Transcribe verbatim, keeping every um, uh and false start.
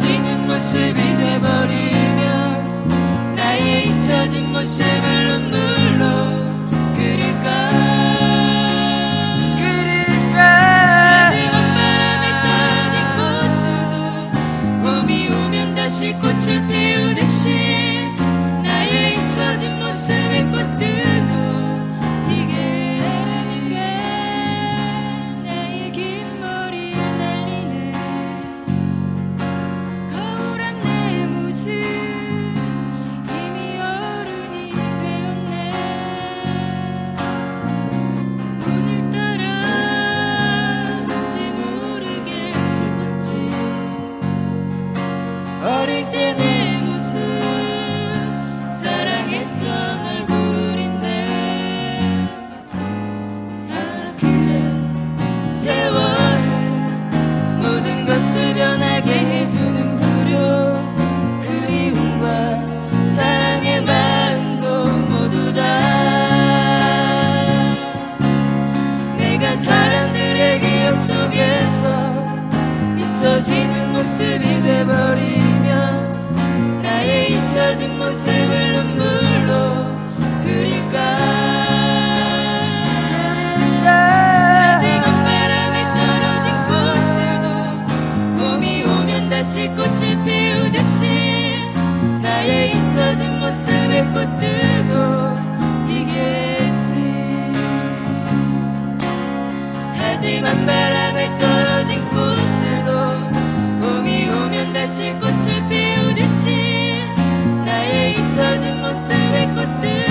잊혀지는 모습이 돼버리면 나의 잊혀진 모습을 눈물로 그릴까 그릴까 하지만 바람에 떨어진 꽃들도 봄이 오면 다시 꽃을 피우듯이 나의 잊혀진 모습의 꽃들도 피겠지. 나의 긴 머리에 날리는 거울앞 내 모습 이미 어른이 되었네. 오늘따라 왠지 모르게 슬펐지. 어릴 때 내 모습 사랑했던 얼굴인데 아 그래 세월은 모든 것을 변하게 해주는 구려 그리움과 사랑의 마음도 모두 다 내가 사람들의 기억 속에서 잊혀지는 모습이 돼버리면 나의 잊혀진 모습을 눈물로 그릴까 하지만 바람에 떨어진 꽃들도 봄이 오면 다시 꽃을 피우듯이 나의 잊혀진 모습의 꽃들도 피겠지. 하지만 바람에 떨어진 꽃들도 봄이 오면 다시 꽃을 피우듯이 나의 잊혀진 모습의 꽃들